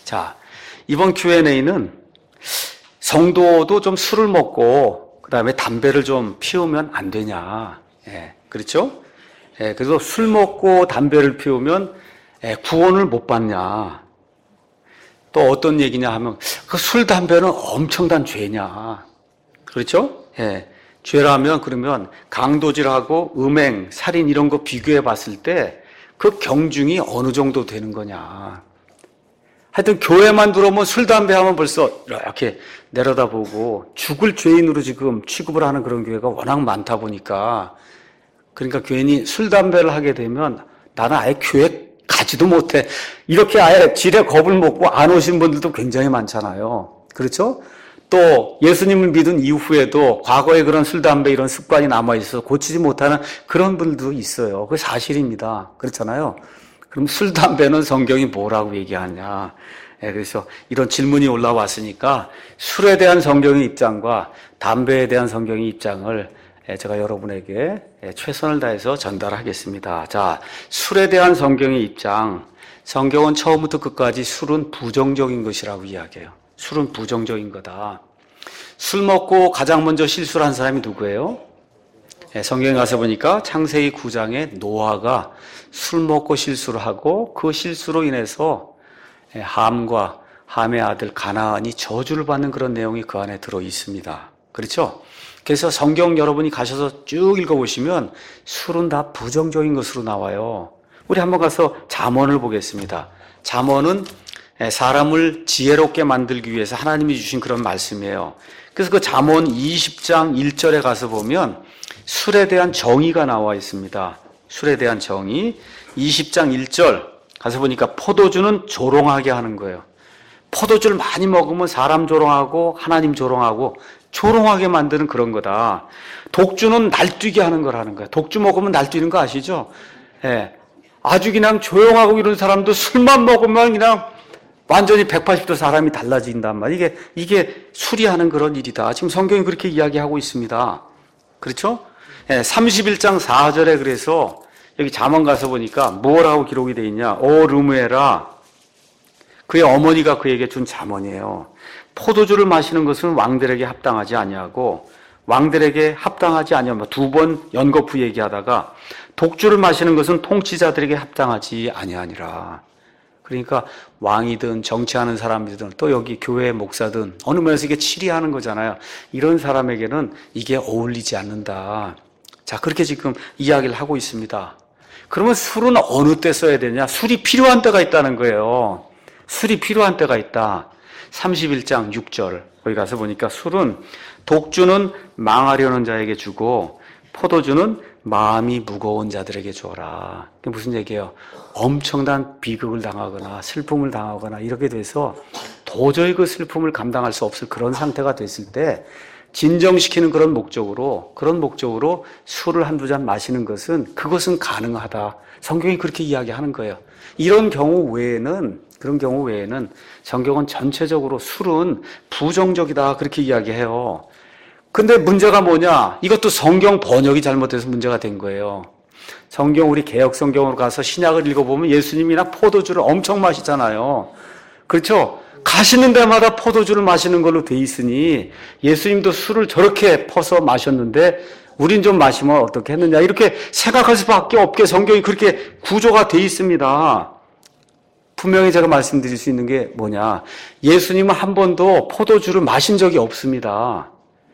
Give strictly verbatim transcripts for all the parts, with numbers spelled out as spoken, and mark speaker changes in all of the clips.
Speaker 1: 자, 이번 큐 앤 에이는 성도도 좀 술을 먹고 그 다음에 담배를 좀 피우면 안 되냐. 예, 그렇죠? 예, 그래서 술 먹고 담배를 피우면 예, 구원을 못 받냐. 또 어떤 얘기냐 하면 그 술, 담배는 엄청난 죄냐. 그렇죠? 예, 죄라면 그러면 강도질하고 음행, 살인 이런 거 비교해 봤을 때 그 경중이 어느 정도 되는 거냐. 하여튼 교회만 들어오면 술, 담배 하면 벌써 이렇게 내려다보고 죽을 죄인으로 지금 취급을 하는 그런 교회가 워낙 많다 보니까 그러니까 괜히 술, 담배를 하게 되면 나는 아예 교회 가지도 못해. 이렇게 아예 지레 겁을 먹고 안 오신 분들도 굉장히 많잖아요. 그렇죠? 또 예수님을 믿은 이후에도 과거에 그런 술, 담배 이런 습관이 남아있어서 고치지 못하는 그런 분들도 있어요. 그게 사실입니다. 그렇잖아요. 그럼 술, 담배는 성경이 뭐라고 얘기하냐. 예, 그래서 이런 질문이 올라왔으니까 술에 대한 성경의 입장과 담배에 대한 성경의 입장을 제가 여러분에게 최선을 다해서 전달하겠습니다. 자, 술에 대한 성경의 입장. 성경은 처음부터 끝까지 술은 부정적인 것이라고 이야기해요. 술은 부정적인 거다. 술 먹고 가장 먼저 실수를 한 사람이 누구예요? 성경에 가서 보니까 창세기 구 장에 노아가 술 먹고 실수를 하고 그 실수로 인해서 함과 함의 아들 가나안이 저주를 받는 그런 내용이 그 안에 들어 있습니다. 그렇죠? 그래서 성경 여러분이 가셔서 쭉 읽어보시면 술은 다 부정적인 것으로 나와요. 우리 한번 가서 잠언을 보겠습니다. 잠언은 사람을 지혜롭게 만들기 위해서 하나님이 주신 그런 말씀이에요. 그래서 그 잠언 이십 장 일 절에 가서 보면 술에 대한 정의가 나와 있습니다. 술에 대한 정의. 이십 장 일 절 가서 보니까 포도주는 조롱하게 하는 거예요. 포도주를 많이 먹으면 사람 조롱하고 하나님 조롱하고 조롱하게 만드는 그런 거다. 독주는 날뛰게 하는 거라는 거예요. 독주 먹으면 날뛰는 거 아시죠? 예. 아주 그냥 조용하고 이런 사람도 술만 먹으면 그냥 완전히 백팔십 도 사람이 달라진단 말이에요. 이게, 이게 술이 하는 그런 일이다. 지금 성경이 그렇게 이야기하고 있습니다. 그렇죠? 예, 삼십일 장 사 절에 그래서 여기 잠언 가서 보니까 뭐라고 기록이 되어 있냐. 오 르무엘아. 그의 어머니가 그에게 준 잠언이에요. 포도주를 마시는 것은 왕들에게 합당하지 아니하고 왕들에게 합당하지 아니하며 두 번 연거푸 얘기하다가 독주를 마시는 것은 통치자들에게 합당하지 아니하니라. 그러니까 왕이든 정치하는 사람이든 또 여기 교회 목사든 어느 면에서 이게 치리하는 거잖아요. 이런 사람에게는 이게 어울리지 않는다. 자, 그렇게 지금 이야기를 하고 있습니다. 그러면 술은 어느 때 써야 되냐? 술이 필요한 때가 있다는 거예요. 술이 필요한 때가 있다. 삼십일 장 육 절 거기 가서 보니까 술은 독주는 망하려는 자에게 주고 포도주는 마음이 무거운 자들에게 주어라. 그게 무슨 얘기예요? 엄청난 비극을 당하거나 슬픔을 당하거나 이렇게 돼서 도저히 그 슬픔을 감당할 수 없을 그런 상태가 됐을 때 진정시키는 그런 목적으로 그런 목적으로 술을 한두 잔 마시는 것은 그것은 가능하다. 성경이 그렇게 이야기하는 거예요. 이런 경우 외에는 그런 경우 외에는 성경은 전체적으로 술은 부정적이다 그렇게 이야기해요. 근데 문제가 뭐냐? 이것도 성경 번역이 잘못돼서 문제가 된 거예요. 성경 우리 개역 성경으로 가서 신약을 읽어보면 예수님이나 포도주를 엄청 마시잖아요. 그렇죠? 가시는 데마다 포도주를 마시는 걸로 돼 있으니 예수님도 술을 저렇게 퍼서 마셨는데 우린 좀 마시면 어떻게 했느냐 이렇게 생각할 수밖에 없게 성경이 그렇게 구조가 돼 있습니다. 분명히 제가 말씀드릴 수 있는 게 뭐냐? 예수님은 한 번도 포도주를 마신 적이 없습니다.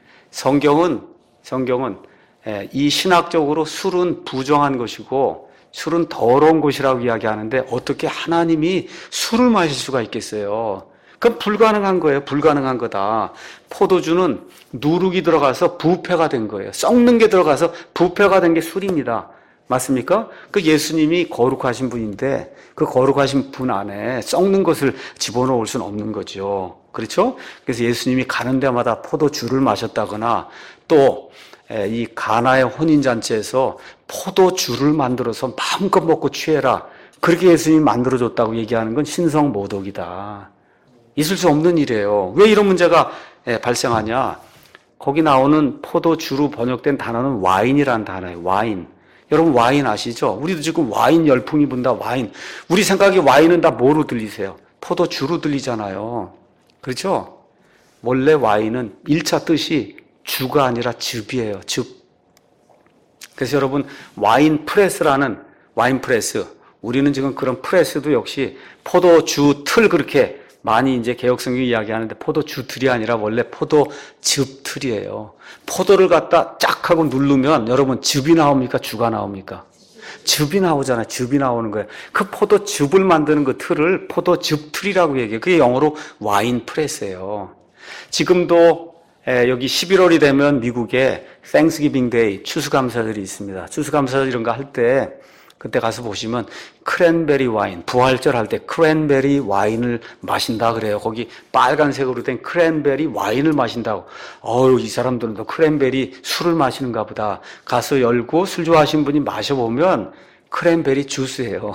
Speaker 1: 성경은 성경은 이 신학적으로 술은 부정한 것이고 술은 더러운 것이라고 이야기하는데 어떻게 하나님이 술을 마실 수가 있겠어요? 그건 불가능한 거예요. 불가능한 거다. 포도주는 누룩이 들어가서 부패가 된 거예요. 썩는 게 들어가서 부패가 된 게 술입니다. 맞습니까? 그 예수님이 거룩하신 분인데 그 거룩하신 분 안에 썩는 것을 집어넣을 수는 없는 거죠. 그렇죠? 그래서 예수님이 가는 데마다 포도주를 마셨다거나 또 이 가나의 혼인잔치에서 포도주를 만들어서 마음껏 먹고 취해라. 그렇게 예수님이 만들어줬다고 얘기하는 건 신성모독이다. 있을 수 없는 일이에요. 왜 이런 문제가 발생하냐? 거기 나오는 포도주로 번역된 단어는 와인이라는 단어예요. 와인. 여러분 와인 아시죠? 우리도 지금 와인 열풍이 분다. 와인. 우리 생각에 와인은 다 뭐로 들리세요? 포도주로 들리잖아요. 그렇죠? 원래 와인은 일 차 뜻이 주가 아니라 즙이에요. 즙. 그래서 여러분 와인 프레스라는 와인 프레스, 우리는 지금 그런 프레스도 역시 포도주 틀 그렇게 많이 이제 개혁성경이 이야기하는데 포도주 틀이 아니라 원래 포도즙 틀이에요. 포도를 갖다 쫙 하고 누르면 여러분 즙이 나옵니까? 주가 나옵니까? 즙이 나오잖아요. 즙이 나오는 거예요. 그 포도즙을 만드는 그 틀을 포도즙 틀이라고 얘기해요. 그게 영어로 와인 프레스예요. 지금도 여기 십일월이 되면 미국에 Thanksgiving Day 추수감사절이 있습니다. 추수감사절 이런 거 할 때 그때 가서 보시면 크랜베리 와인, 부활절 할 때 크랜베리 와인을 마신다 그래요. 거기 빨간색으로 된 크랜베리 와인을 마신다고. 어우, 이 사람들은 또 크랜베리 술을 마시는가 보다. 가서 열고 술 좋아하시는 분이 마셔보면 크랜베리 주스예요.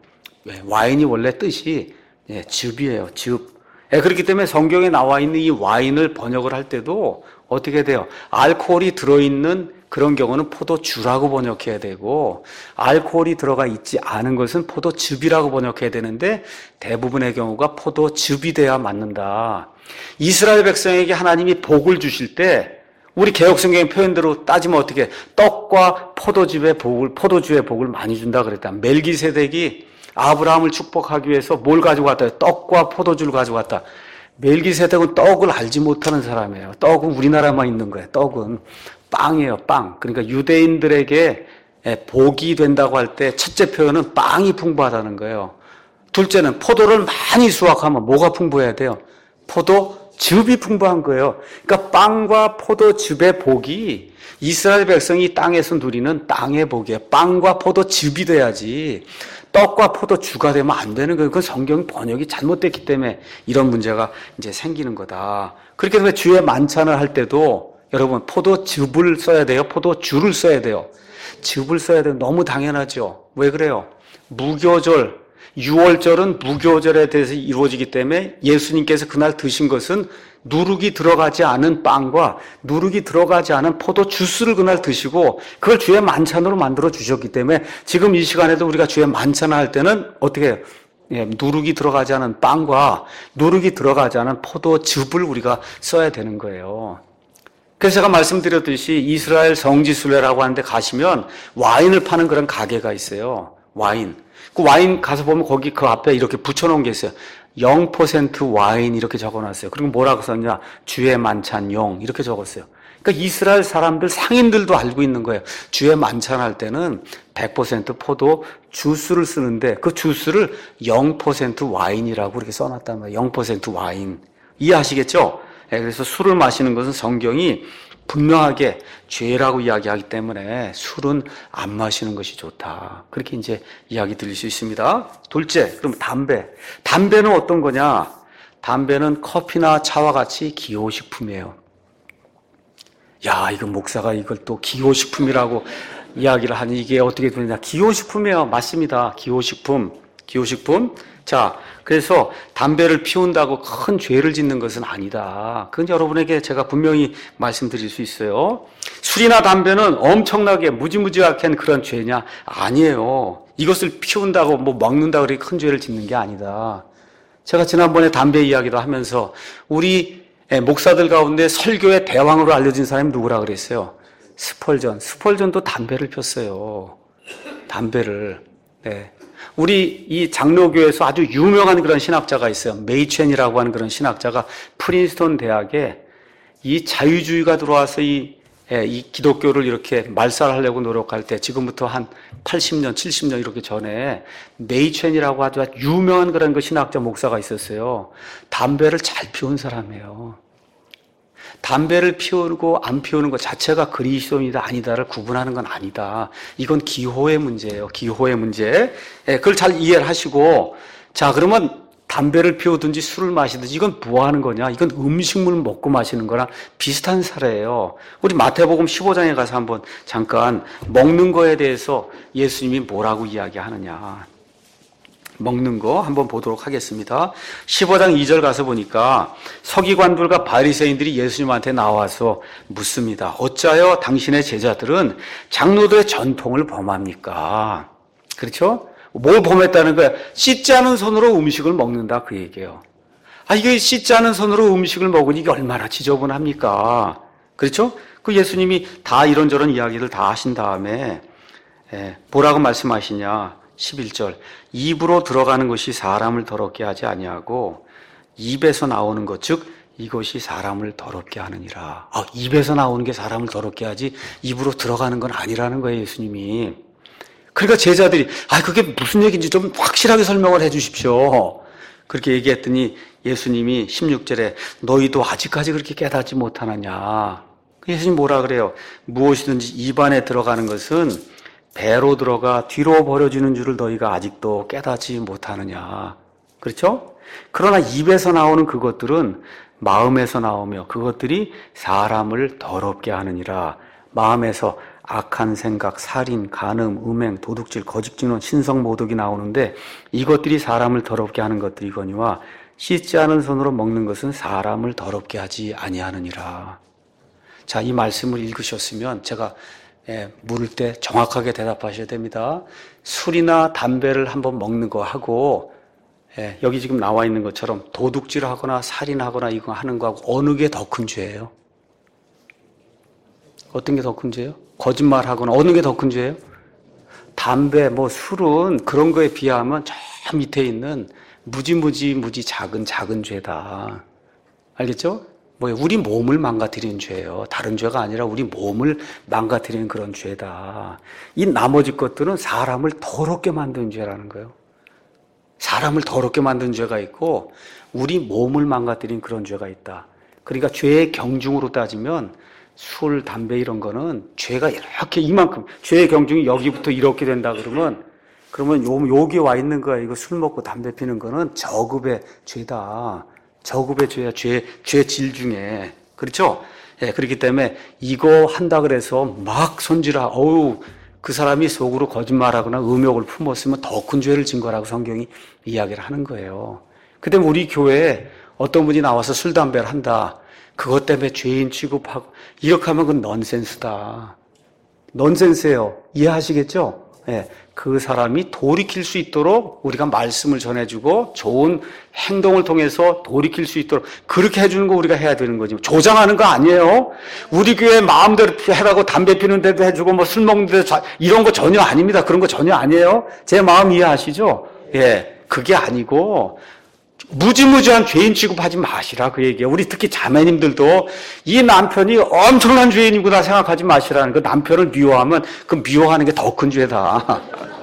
Speaker 1: 와인이 원래 뜻이 예, 즙이에요. 즙. 예, 그렇기 때문에 성경에 나와 있는 이 와인을 번역을 할 때도 어떻게 돼요? 알코올이 들어있는 그런 경우는 포도주라고 번역해야 되고, 알코올이 들어가 있지 않은 것은 포도즙이라고 번역해야 되는데 대부분의 경우가 포도즙이 돼야 맞는다. 이스라엘 백성에게 하나님이 복을 주실 때 우리 개혁성경의 표현대로 따지면 어떻게 떡과 포도즙의 복을, 포도주의 복을 많이 준다 그랬다. 멜기세덱이 아브라함을 축복하기 위해서 뭘 가지고 왔다? 떡과 포도주를 가지고 왔다. 멜기세덱은 떡을 알지 못하는 사람이에요. 떡은 우리나라만 있는 거예요. 떡은 빵이에요. 빵. 그러니까 유대인들에게 복이 된다고 할 때 첫째 표현은 빵이 풍부하다는 거예요. 둘째는 포도를 많이 수확하면 뭐가 풍부해야 돼요? 포도즙이 풍부한 거예요. 그러니까 빵과 포도즙의 복이 이스라엘 백성이 땅에서 누리는 땅의 복이에요. 빵과 포도즙이 돼야지 떡과 포도주가 되면 안 되는 거예요. 그 성경 번역이 잘못됐기 때문에 이런 문제가 이제 생기는 거다. 그렇기 때문에 주의 만찬을 할 때도 여러분 포도즙을 써야 돼요? 포도주를 써야 돼요? 즙을 써야 돼요. 너무 당연하죠. 왜 그래요? 무교절, 유월절은 무교절에 대해서 이루어지기 때문에 예수님께서 그날 드신 것은 누룩이 들어가지 않은 빵과 누룩이 들어가지 않은 포도 주스를 그날 드시고 그걸 주의 만찬으로 만들어 주셨기 때문에 지금 이 시간에도 우리가 주의 만찬을 할 때는 어떻게 해요? 예, 누룩이 들어가지 않은 빵과 누룩이 들어가지 않은 포도즙을 우리가 써야 되는 거예요. 그래서 제가 말씀드렸듯이 이스라엘 성지순례라고 하는데 가시면 와인을 파는 그런 가게가 있어요. 와인. 그 와인 가서 보면 거기 그 앞에 이렇게 붙여놓은 게 있어요. 영 퍼센트 와인 이렇게 적어놨어요. 그리고 뭐라고 썼냐? 주의 만찬 용 이렇게 적었어요. 그러니까 이스라엘 사람들 상인들도 알고 있는 거예요. 주의 만찬할 때는 백 퍼센트 포도 주스를 쓰는데 그 주스를 영 퍼센트 와인이라고 이렇게 써놨단 말이에요. 영 퍼센트 와인. 이해하시겠죠? 그래서 술을 마시는 것은 성경이 분명하게 죄라고 이야기하기 때문에 술은 안 마시는 것이 좋다. 그렇게 이제 이야기 드릴 수 있습니다. 둘째, 그럼 담배. 담배는 어떤 거냐? 담배는 커피나 차와 같이 기호식품이에요. 야, 이거 목사가 이걸 또 기호식품이라고 이야기를 하니 이게 어떻게 되느냐? 기호식품이에요. 맞습니다. 기호식품. 기호식품. 자, 그래서 담배를 피운다고 큰 죄를 짓는 것은 아니다. 그건 여러분에게 제가 분명히 말씀드릴 수 있어요. 술이나 담배는 엄청나게 무지무지한 그런 죄냐? 아니에요. 이것을 피운다고 뭐 먹는다고 그렇게 큰 죄를 짓는 게 아니다. 제가 지난번에 담배 이야기도 하면서 우리 목사들 가운데 설교의 대왕으로 알려진 사람이 누구라 그랬어요? 스펄전. 스펄전도 담배를 폈어요. 담배를. 네. 우리 이 장로교에서 아주 유명한 그런 신학자가 있어요. 메이첸이라고 하는 그런 신학자가 프린스턴 대학에 이 자유주의가 들어와서 이, 이 기독교를 이렇게 말살하려고 노력할 때 지금부터 한 팔십 년, 칠십 년 이렇게 전에 메이첸이라고 아주 유명한 그런 그 신학자 목사가 있었어요. 담배를 잘 피운 사람이에요. 담배를 피우고 안 피우는 것 자체가 그리스도인이다 아니다를 구분하는 건 아니다. 이건 기호의 문제예요. 기호의 문제. 예, 그걸 잘 이해를 하시고 자 그러면 담배를 피우든지 술을 마시든지 이건 뭐 하는 거냐? 이건 음식물 먹고 마시는 거랑 비슷한 사례예요. 우리 마태복음 십오 장에 가서 한번 잠깐 먹는 거에 대해서 예수님이 뭐라고 이야기하느냐. 먹는 거 한번 보도록 하겠습니다. 십오 장 이 절 가서 보니까 서기관들과 바리새인들이 예수님한테 나와서 묻습니다. 어찌하여 당신의 제자들은 장로들의 전통을 범합니까? 그렇죠? 뭘 범했다는 거야? 씻지 않은 손으로 음식을 먹는다 그 얘기예요. 아, 이게 씻지 않은 손으로 음식을 먹으니 이게 얼마나 지저분합니까? 그렇죠? 그 예수님이 다 이런저런 이야기를 다 하신 다음에 예, 뭐라고 말씀하시냐? 십일 절 입으로 들어가는 것이 사람을 더럽게 하지 아니하고 입에서 나오는 것 즉 이것이 사람을 더럽게 하느니라. 아, 입에서 나오는 게 사람을 더럽게 하지 입으로 들어가는 건 아니라는 거예요, 예수님이. 그러니까 제자들이 아, 그게 무슨 얘기인지 좀 확실하게 설명을 해 주십시오. 그렇게 얘기했더니 예수님이 십육 절에 너희도 아직까지 그렇게 깨닫지 못하느냐. 예수님 뭐라 그래요? 무엇이든지 입 안에 들어가는 것은 배로 들어가 뒤로 버려지는 줄을 너희가 아직도 깨닫지 못하느냐. 그렇죠? 그러나 입에서 나오는 그것들은 마음에서 나오며 그것들이 사람을 더럽게 하느니라. 마음에서 악한 생각, 살인, 간음, 음행, 도둑질, 거짓증언, 신성모독이 나오는데 이것들이 사람을 더럽게 하는 것들이거니와 씻지 않은 손으로 먹는 것은 사람을 더럽게 하지 아니하느니라. 자, 이 말씀을 읽으셨으면 제가 예, 물을 때 정확하게 대답하셔야 됩니다. 술이나 담배를 한번 먹는 거 하고 예, 여기 지금 나와 있는 것처럼 도둑질하거나 살인하거나 이거 하는 거하고 어느 게 더 큰 죄예요? 어떤 게 더 큰 죄예요? 거짓말하거나 어느 게 더 큰 죄예요? 담배, 뭐 술은 그런 거에 비하면 저 밑에 있는 무지무지 무지 작은 작은 죄다. 알겠죠? 뭐예요? 우리 몸을 망가뜨리는 죄예요. 다른 죄가 아니라 우리 몸을 망가뜨리는 그런 죄다. 이 나머지 것들은 사람을 더럽게 만드는 죄라는 거예요. 사람을 더럽게 만드는 죄가 있고 우리 몸을 망가뜨리는 그런 죄가 있다. 그러니까 죄의 경중으로 따지면 술, 담배 이런 거는 죄가 이렇게 이만큼 죄의 경중이 여기부터 이렇게 된다 그러면 그러면 요, 여기 와 있는 거야. 이거 술 먹고 담배 피는 거는 저급의 죄다. 저급의 죄야. 죄, 죄 질 중에. 그렇죠? 예, 그렇기 때문에 이거 한다 그래서 막 손질하, 어우, 그 사람이 속으로 거짓말하거나 음욕을 품었으면 더 큰 죄를 진 거라고 성경이 이야기를 하는 거예요. 그 때문에 우리 교회에 어떤 분이 나와서 술, 담배를 한다. 그것 때문에 죄인 취급하고, 이렇게 하면 그건 넌센스다. 넌센스예요. 이해하시겠죠? 예, 그 사람이 돌이킬 수 있도록 우리가 말씀을 전해주고 좋은 행동을 통해서 돌이킬 수 있도록 그렇게 해주는 거 우리가 해야 되는 거지. 조장하는 거 아니에요. 우리 교회 마음대로 해라고 담배 피는 데도 해주고 뭐 술 먹는 데도 자, 이런 거 전혀 아닙니다. 그런 거 전혀 아니에요. 제 마음 이해하시죠? 예, 그게 아니고 무지무지한 죄인 취급하지 마시라 그 얘기예요. 우리 특히 자매님들도 이 남편이 엄청난 죄인이구나 생각하지 마시라는 거. 남편을 미워하면 그 미워하는 게 더 큰 죄다.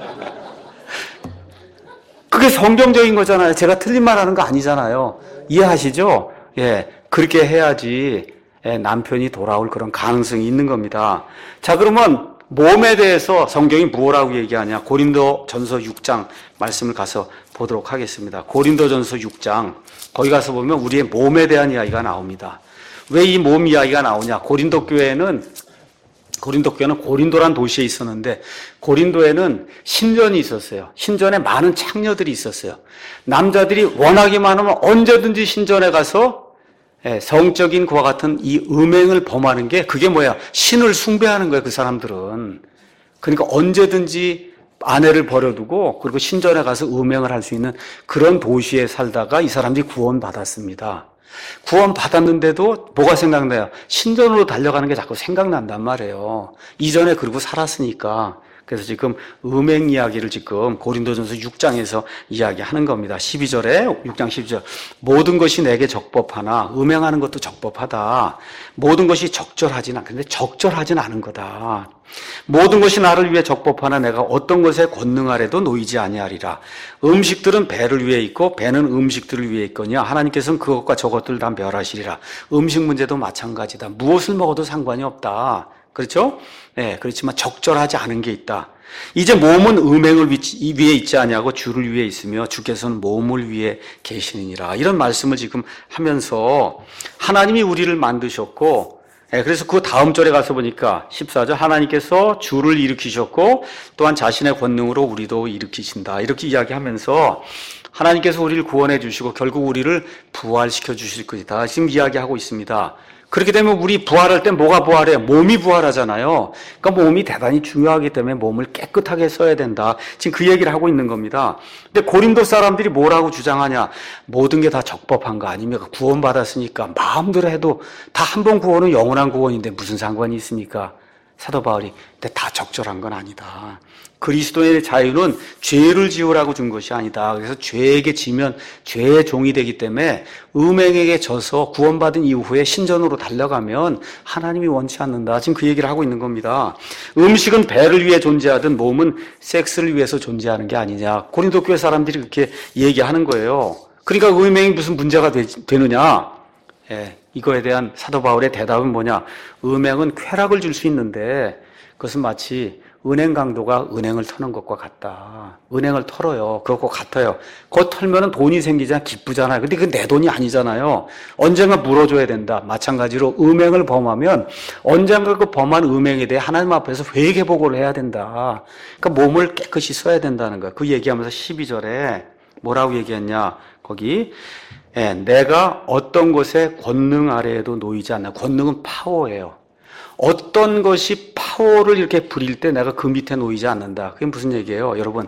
Speaker 1: 그게 성경적인 거잖아요. 제가 틀린 말 하는 거 아니잖아요. 이해하시죠? 예, 그렇게 해야지 예, 남편이 돌아올 그런 가능성이 있는 겁니다. 자, 그러면 몸에 대해서 성경이 뭐라고 얘기하냐? 고린도전서 육 장 말씀을 가서 보도록 하겠습니다. 고린도전서 육 장 거기 가서 보면 우리의 몸에 대한 이야기가 나옵니다. 왜 이 몸 이야기가 나오냐? 고린도 교회는 고린도 교회는 고린도란 도시에 있었는데 고린도에는 신전이 있었어요. 신전에 많은 창녀들이 있었어요. 남자들이 워낙에 많으면 언제든지 신전에 가서 성적인 그와 같은 이 음행을 범하는 게 그게 뭐야? 신을 숭배하는 거예요, 그 사람들은. 그러니까 언제든지 아내를 버려두고 그리고 신전에 가서 음행을 할 수 있는 그런 도시에 살다가 이 사람들이 구원받았습니다. 구원받았는데도 뭐가 생각나요? 신전으로 달려가는 게 자꾸 생각난단 말이에요. 이전에 그러고 살았으니까. 그래서 지금 음행 이야기를 지금 고린도전서 육 장에서 이야기하는 겁니다. 십이 절에 육 장 십이 절 모든 것이 내게 적법하나 음행하는 것도 적법하다. 모든 것이 적절하진 않은데 적절하진 않은 거다. 모든 것이 나를 위해 적법하나 내가 어떤 것에 권능하래도 놓이지 아니하리라. 음식들은 배를 위해 있고 배는 음식들을 위해 있거니와 하나님께서는 그것과 저것들을 다 멸하시리라. 음식 문제도 마찬가지다. 무엇을 먹어도 상관이 없다. 그렇죠? 네, 그렇지만 적절하지 않은 게 있다. 이제 몸은 음행을 위해 있지 아니하고 주를 위해 있으며 주께서는 몸을 위해 계시느니라. 이런 말씀을 지금 하면서 하나님이 우리를 만드셨고, 네, 그래서 그 다음 절에 가서 보니까 십사 절 하나님께서 주를 일으키셨고 또한 자신의 권능으로 우리도 일으키신다. 이렇게 이야기하면서 하나님께서 우리를 구원해 주시고 결국 우리를 부활시켜 주실 것이다. 지금 이야기하고 있습니다. 그렇게 되면 우리 부활할 때 뭐가 부활해? 몸이 부활하잖아요. 그러니까 몸이 대단히 중요하기 때문에 몸을 깨끗하게 써야 된다. 지금 그 얘기를 하고 있는 겁니다. 근데 고린도 사람들이 뭐라고 주장하냐? 모든 게 다 적법한 거 아닙니까? 구원받았으니까 마음대로 해도 다 한 번 구원은 영원한 구원인데 무슨 상관이 있습니까? 사도 바울이 근데 다 적절한 건 아니다. 그리스도의 자유는 죄를 지으라고 준 것이 아니다. 그래서 죄에게 지면 죄의 종이 되기 때문에 음행에게 져서 구원받은 이후에 신전으로 달려가면 하나님이 원치 않는다. 지금 그 얘기를 하고 있는 겁니다. 음식은 배를 위해 존재하든 몸은 섹스를 위해서 존재하는 게 아니냐. 고린도 교회 사람들이 그렇게 얘기하는 거예요. 그러니까 음행이 무슨 문제가 되, 되느냐. 예, 이거에 대한 사도 바울의 대답은 뭐냐. 음행은 쾌락을 줄 수 있는데 그것은 마치 은행 강도가 은행을 터는 것과 같다. 은행을 털어요. 그것과 같아요. 그거 털면 돈이 생기잖아. 기쁘잖아요. 근데 그게 내 돈이 아니잖아요. 언젠가 물어줘야 된다. 마찬가지로 음행을 범하면 언젠가 그 범한 음행에 대해 하나님 앞에서 회개보고를 해야 된다. 그러니까 몸을 깨끗이 써야 된다는 거예요. 그 얘기하면서 십이 절에 뭐라고 얘기했냐. 거기 예, 내가 어떤 것에 권능 아래에도 놓이지 않나. 권능은 파워예요. 어떤 것이 파워를 이렇게 부릴 때 내가 그 밑에 놓이지 않는다. 그게 무슨 얘기예요? 여러분,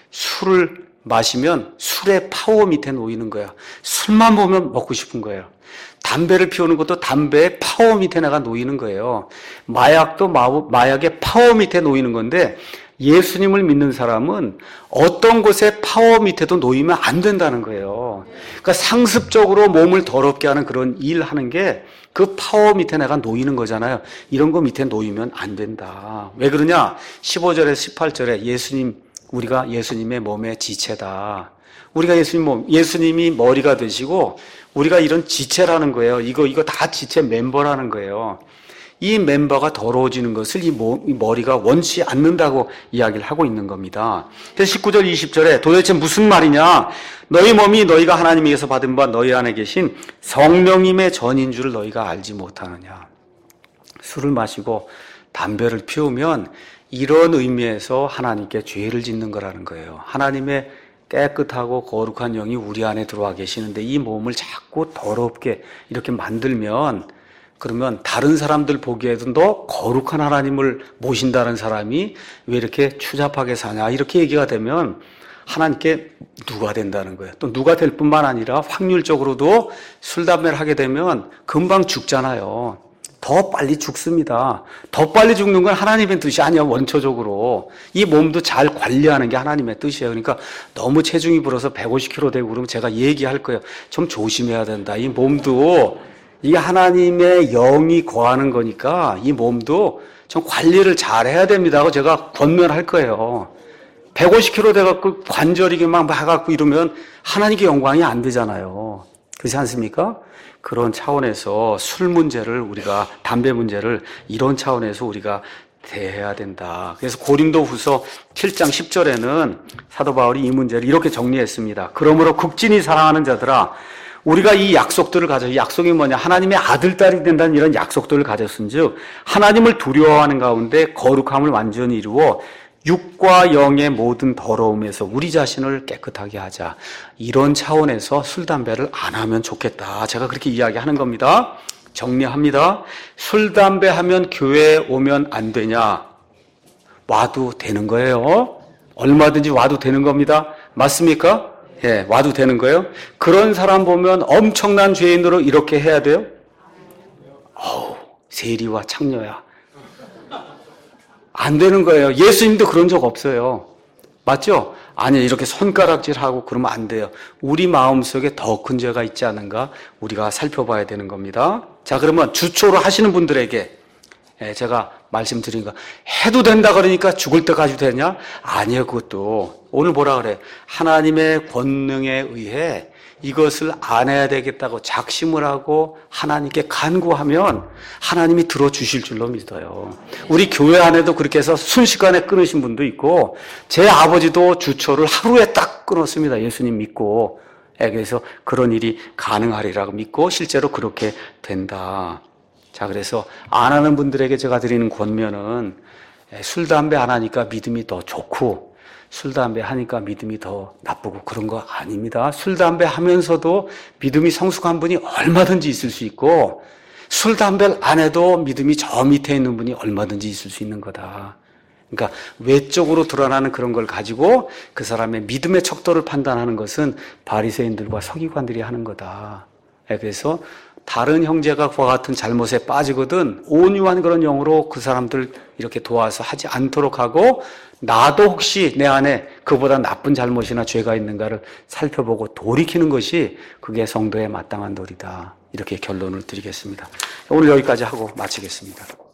Speaker 1: 술을 마시면 술의 파워 밑에 놓이는 거야. 술만 보면 먹고 싶은 거예요. 담배를 피우는 것도 담배의 파워 밑에 내가 놓이는 거예요. 마약도 마약의 파워 밑에 놓이는 건데 예수님을 믿는 사람은 어떤 것의 파워 밑에도 놓이면 안 된다는 거예요. 그러니까 상습적으로 몸을 더럽게 하는 그런 일 하는 게 그 파워 밑에 내가 놓이는 거잖아요. 이런 거 밑에 놓이면 안 된다. 왜 그러냐? 십오 절에서 십팔 절에 예수님, 우리가 예수님의 몸의 지체다. 우리가 예수님 몸, 예수님이 머리가 되시고 우리가 이런 지체라는 거예요. 이거, 이거 다 지체 멤버라는 거예요. 이 멤버가 더러워지는 것을 이, 모, 이 머리가 원치 않는다고 이야기를 하고 있는 겁니다. 그래서 십구 절, 이십 절에 도대체 무슨 말이냐? 너희 몸이 너희가 하나님에게서 받은 바 너희 안에 계신 성령님의 전인 줄을 너희가 알지 못하느냐? 술을 마시고 담배를 피우면 이런 의미에서 하나님께 죄를 짓는 거라는 거예요. 하나님의 깨끗하고 거룩한 영이 우리 안에 들어와 계시는데 이 몸을 자꾸 더럽게 이렇게 만들면 그러면 다른 사람들 보기에도 더 거룩한 하나님을 모신다는 사람이 왜 이렇게 추잡하게 사냐 이렇게 얘기가 되면 하나님께 누가 된다는 거예요. 또 누가 될 뿐만 아니라 확률적으로도 술, 담배를 하게 되면 금방 죽잖아요. 더 빨리 죽습니다. 더 빨리 죽는 건 하나님의 뜻이 아니야. 원초적으로 이 몸도 잘 관리하는 게 하나님의 뜻이에요. 그러니까 너무 체중이 불어서 백오십 킬로그램 되고 그러면 제가 얘기할 거예요. 좀 조심해야 된다. 이 몸도 이게 하나님의 영이 거하는 거니까 이 몸도 좀 관리를 잘 해야 됩니다 하고 제가 권면할 거예요. 백오십 킬로그램 돼갖고 관절이 막 해갖고 이러면 하나님께 영광이 안 되잖아요. 그렇지 않습니까? 그런 차원에서 술 문제를 우리가 담배 문제를 이런 차원에서 우리가 대해야 된다. 그래서 고린도후서 칠 장 십 절에는 사도 바울이 이 문제를 이렇게 정리했습니다. 그러므로 극진히 사랑하는 자들아 우리가 이 약속들을 가져, 약속이 뭐냐? 하나님의 아들, 딸이 된다는 이런 약속들을 가졌은 즉, 하나님을 두려워하는 가운데 거룩함을 완전히 이루어 육과 영의 모든 더러움에서 우리 자신을 깨끗하게 하자. 이런 차원에서 술, 담배를 안 하면 좋겠다. 제가 그렇게 이야기하는 겁니다. 정리합니다. 술, 담배 하면 교회에 오면 안 되냐? 와도 되는 거예요. 얼마든지 와도 되는 겁니다. 맞습니까? 예, 와도 되는 거예요? 그런 사람 보면 엄청난 죄인으로 이렇게 해야 돼요? 어우, 세리와 창녀야. 안 되는 거예요. 예수님도 그런 적 없어요. 맞죠? 아니, 이렇게 손가락질하고 그러면 안 돼요. 우리 마음속에 더 큰 죄가 있지 않은가? 우리가 살펴봐야 되는 겁니다. 자, 그러면 주초로 하시는 분들에게 예, 제가 말씀드린 거 해도 된다 그러니까 죽을 때까지 되냐? 아니에요. 그것도 오늘 뭐라 그래? 하나님의 권능에 의해 이것을 안 해야 되겠다고 작심을 하고 하나님께 간구하면 하나님이 들어주실 줄로 믿어요. 우리 교회 안에도 그렇게 해서 순식간에 끊으신 분도 있고 제 아버지도 주초를 하루에 딱 끊었습니다. 예수님 믿고. 예, 그래서 그런 일이 가능하리라고 믿고 실제로 그렇게 된다. 자, 그래서 안 하는 분들에게 제가 드리는 권면은 술, 담배 안 하니까 믿음이 더 좋고 술, 담배 하니까 믿음이 더 나쁘고 그런 거 아닙니다. 술, 담배 하면서도 믿음이 성숙한 분이 얼마든지 있을 수 있고 술, 담배를 안 해도 믿음이 저 밑에 있는 분이 얼마든지 있을 수 있는 거다. 그러니까 외적으로 드러나는 그런 걸 가지고 그 사람의 믿음의 척도를 판단하는 것은 바리새인들과 서기관들이 하는 거다. 그래서 다른 형제가 그와 같은 잘못에 빠지거든 온유한 그런 영으로 그 사람들 이렇게 도와서 하지 않도록 하고, 나도 혹시 내 안에 그보다 나쁜 잘못이나 죄가 있는가를 살펴보고 돌이키는 것이 그게 성도의 마땅한 도리다. 이렇게 결론을 드리겠습니다. 오늘 여기까지 하고 마치겠습니다.